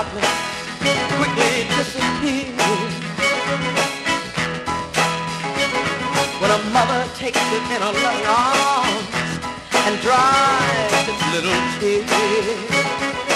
darkness quickly disappears. When a mother takes it in her loving arms and dries its little tears.